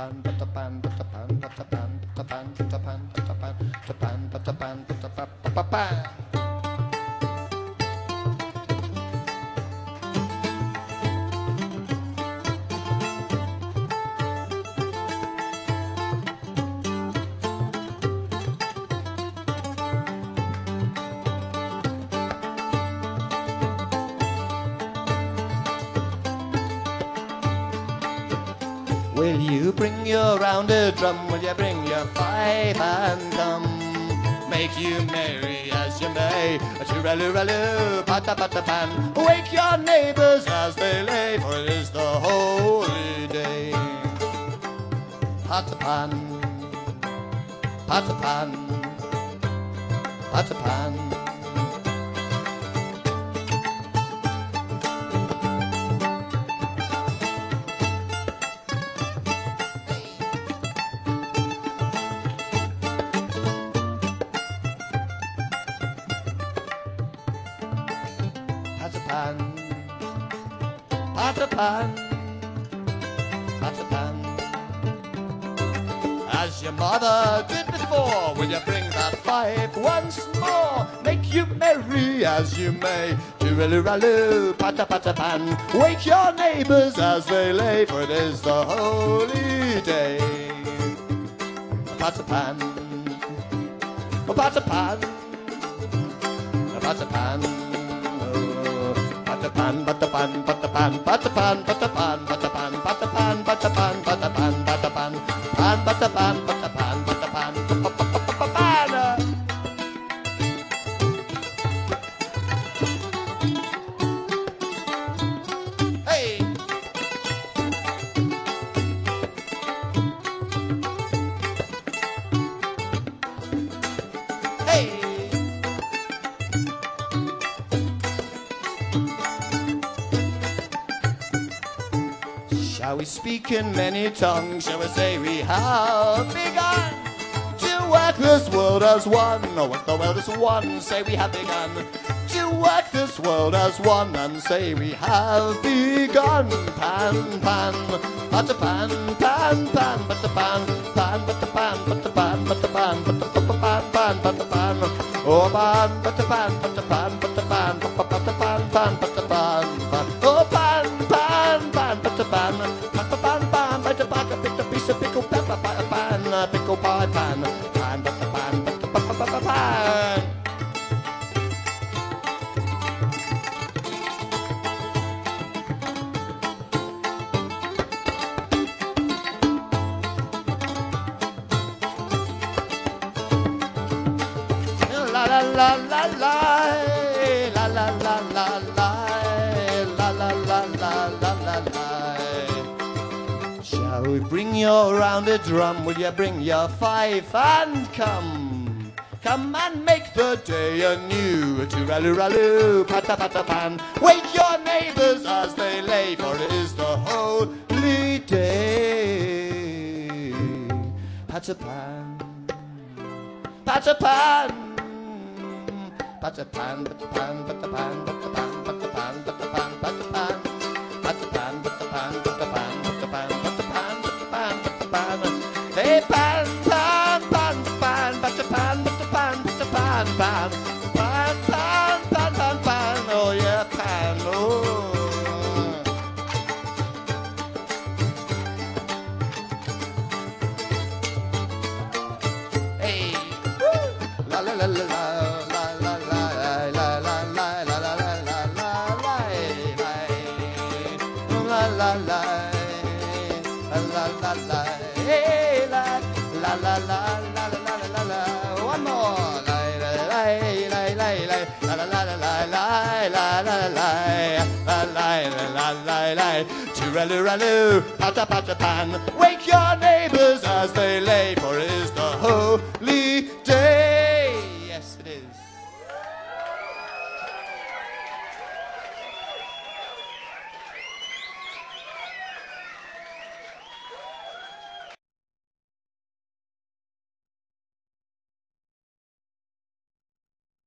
pan, butter pan, butter pan, butter pan, butter pan, butter pan, butter pan, butter pan, butter pan, butter pan. Will you bring your rounded drum? Will you bring your fife and come? Make you merry as you may. Choo-raloo-raloo, pata-pata-pan. Wake your neighbors as they lay, for it is the holy day. Pata-pan, pata-pan, pata-pan. Pata-pan, pata-pan, pata-pan. As your mother did before, will you bring that fife once more? Make you merry as you may. Choo-raloo-raloo, pata-pata-pan. Wake your neighbors as they lay, for it is the holy day. Pata-pan, pata-pan, pata-pan. Pan, butter pan, butter pan, butter pan, butter pan, butter pan, butter pan, butter pan, butter pan, butter pan, pan, butter pan, butter pan, butter pan, pan. Hey. Hey. Shall we speak in many tongues? Shall we say we have begun to work this world as one? Or work the world as one, say we have begun to work this world as one, and say we have begun. Pan, pan, butter pan, pan, pan, butter pan, pan, butter pan, butter pan, butter pan, butter pan, pan, butter pan. Oh pan, butter pan, butter pan, butter pan, butter pan, pan, butter pan, pan. Oh pan, pan, pan, butter pan, butter pan, pan, butter pan. I picked a piece of pickled pepper, pan, pickle pie pan, pan, butter pan, butter pan. La la la la la la la la la la la la la la la la. Shall we bring your rounded drum? Will you bring your fife and come? Come and make the day anew. Choo-raloo-raloo, pata-pata-pan. Wake your neighbors as they lay, for it is the holy day. Pata-pan, pata-pan. Butter pan, butter pan, butter pan, butter pan, butter pan, butter pan, butter pan, butter pan, butter pan, butter pan, butter pan, butter pan, butter pan, butter pan. Hey pan, pan, pan, pan, butter pan, butter pan, butter pan, pan, pan, pan, pan, pan, pan. Oh yeah, pan. Oh. Hey, la la la la la. La la la la, hey la la la la la la la la. One more, la la la la la la la la la la la la. Choo-raloo-raloo, pata-pata-pan. Wake your neighbors as they lay, for it is the holy